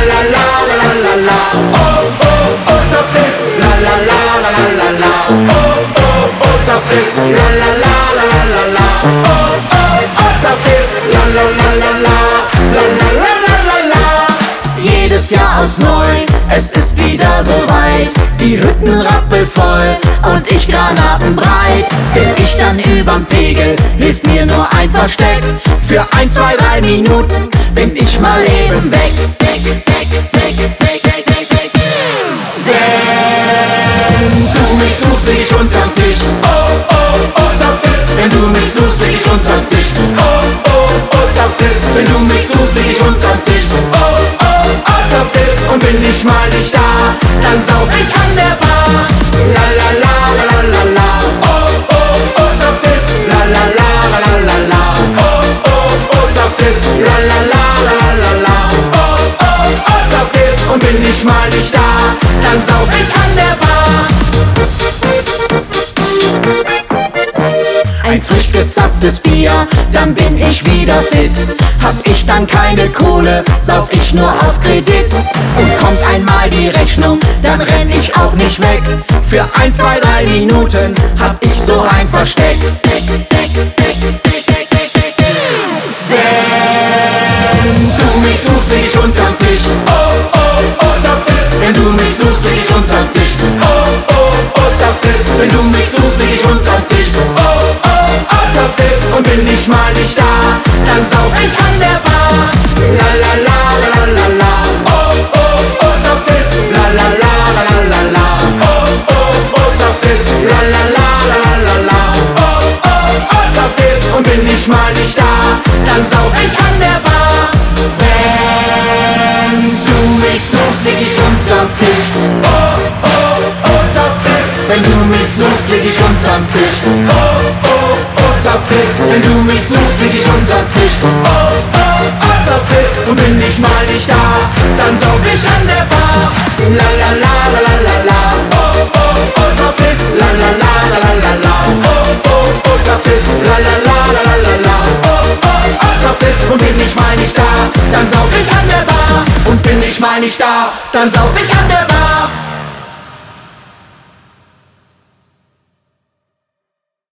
la la la la la la. Oh oh oh, Zapfest, la la la la la la la. Oh oh oh, Zapfest, la la la la la la la. Oh oh oh, Zapfest, la la la la la la la la la la. Jedes Jahr aufs Neu, es ist wieder soweit. Die Hütten rappelvoll und ich granatenbreit. Bin ich dann überm Pegel, hilft mir nur ein Versteck. Für 1, 2, 3 Minuten bin ich mal eben weg. Wenn du mich suchst, leg ich unterm Tisch. Oh, oh, oh, Zapfest. Wenn du mich suchst, leg ich unterm Tisch. Oh, oh, oh, Zapfest. Wenn du mich suchst, leg ich unterm Tisch. Oh, oh, oh, Zapfest. Und bin ich mal nicht da, dann sauf ich an der Bar. La la la la la la la. Oh, oh, oh, Zapfest. La la la la la la la. Oh, oh, oh, Zapfest. La la la la la la la. Oh, oh, oh, Zapfest. Und bin ich mal nicht da, dann sauf ich an der Bar. Ein frisch gezapftes Bier, dann bin ich wieder fit. Hab ich dann keine Kohle, sauf ich nur auf Kredit. Und kommt einmal die Rechnung, dann renn ich auch nicht weg. Für 1, 2, 3 Minuten hab ich so ein Versteck. Wenn du mich suchst, leg ich unterm Tisch. Oh, oh, oh, Zapfest. Wenn du mich suchst, leg ich unterm Tisch. Oh, oh, oh, Zapfest. Wenn du mich suchst, leg ich unterm Tisch. Oh, oh, oh, Zapfest. Und bin ich mal nicht da, dann sauf ich an der Bar. La la la la la la. Oh, oh, oh, Zapfest. La la la la la la. Oh, oh, oh, Zapfest. La la la la la la. Oh, oh, oh, Zapfest. Und bin ich mal nicht da, dann sauf ich an der Bar. Wenn du mich suchst, leg ich unterm Tisch. Oh, oh, oh, Zapfest. Wenn du mich suchst, leg ich unterm Tisch. Oh, oh, oh, Zapfest. Wenn du mich suchst, leg ich unterm Tisch. Oh, oh, oh, Zapfest. Und bin ich mal nicht da, dann sauf ich an der Bar. La la la la la la la. Oh, oh, oh, Zapfest. La la la la la la la. Oh, oh, oh, Zapfest. La la la la la la la. Oh, oh, oh, Zapfest. Und bin ich mal nicht da, dann sauf ich an der Bar. Und bin ich mal nicht da, dann sauf ich an der Bar.